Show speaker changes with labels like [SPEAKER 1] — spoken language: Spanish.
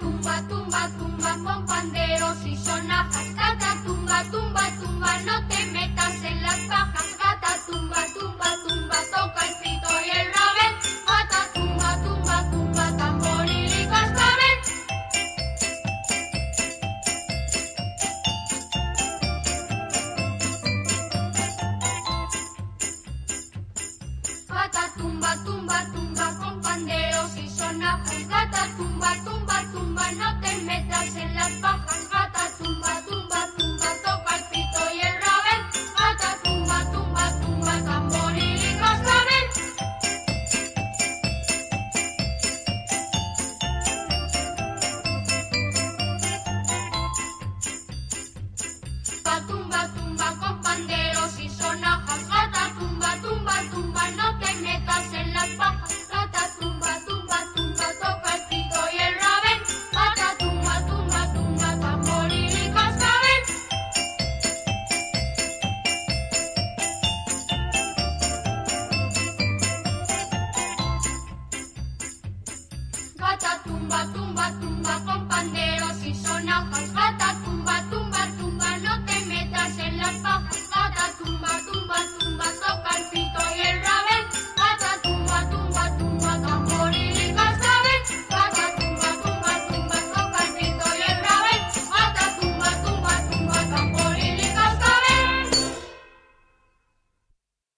[SPEAKER 1] tumba, tumba, tumba, con panderos y sonajas. Gata, tumba, tumba, tumba, no te metas en las pajas. Gata, tumba, tumba, tumba, toca el pito y el rabel. Gata, tumba, tumba, tumba, tamboril y cascabel. Gata, tumba, tumba, tumba, con panderos y sonajas. Gata, tumba, tumba, tumba, no te metas en las pajas. Gata, tumba, tumba, tumba, toca el pito y el rabel. Gata, tumba, tumba, tumba, tamboril y cascabel. Tumba, tumba, con panderos y sonajas. Gata, tumba, tumba, tumba, no te metas en las pajas. Gata, tumba, tumba, tumba, toca el pito y el rabel. Gata, tumba, tumba, tumba, tamboril y cascabel. Gata, tumba, tumba, tumba, con